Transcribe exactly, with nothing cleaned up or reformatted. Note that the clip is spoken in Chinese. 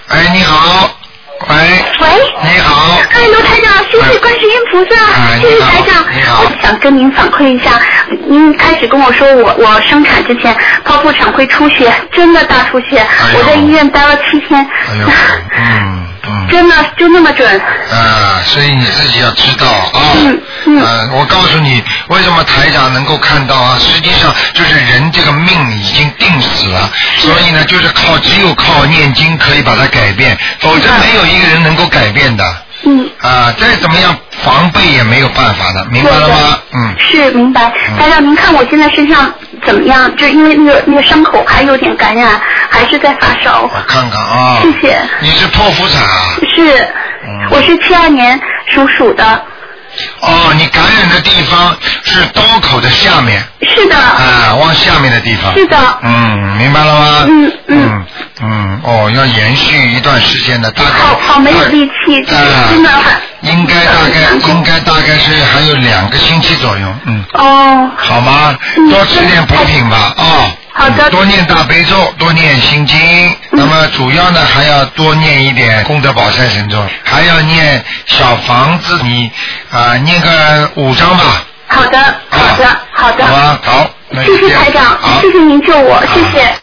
哎，你好。喂。 喂。 你好。 哎，卢台长，谢谢观世音菩萨， 哎、 谢谢台长。 你好。 我想跟您反馈一下，您开始跟我说我我生产之前剖腹产会出血，真的大出血，哎、我在医院待了七天。 哎呦，嗯嗯。 真的就那么准。 啊，所以你自己要知道啊。 嗯嗯。 呃，我告诉你，为什么台长能够看到啊？实际上就是人这个命已经定死了，所以呢，就是靠只有靠念经可以把它改变，否则没有一个人能够改变的。 嗯。 啊，再怎么样防备也没有办法的，明白了吗？嗯。 是明白。台长，您看我现在身上怎么样？就因为那个那个伤口还有点感染，还是在发烧。 我看看啊。 谢谢。 你是剖腹产啊？ 是。 嗯。 我是七二年属鼠的。 哦，你感染的地方是刀口的下面。 是的。 啊，往下面的地方。 是的。 嗯，明白了吗？ 嗯嗯。 嗯嗯，哦，要延续一段时间的，大概。 好好没有力气， 啊、 真的很。 应该大概应该大概是还有两个星期左右，嗯。 哦。 好吗？多吃点补品吧，啊、哦。 好的。 多念大悲咒，多念心经。嗯、那么主要呢，还要多念一点功德宝山神咒，还要念小房子，你啊、呃、念个五章吧。 好的，好的，好的。 好吧，好。 谢谢台长，谢谢您救我，谢谢。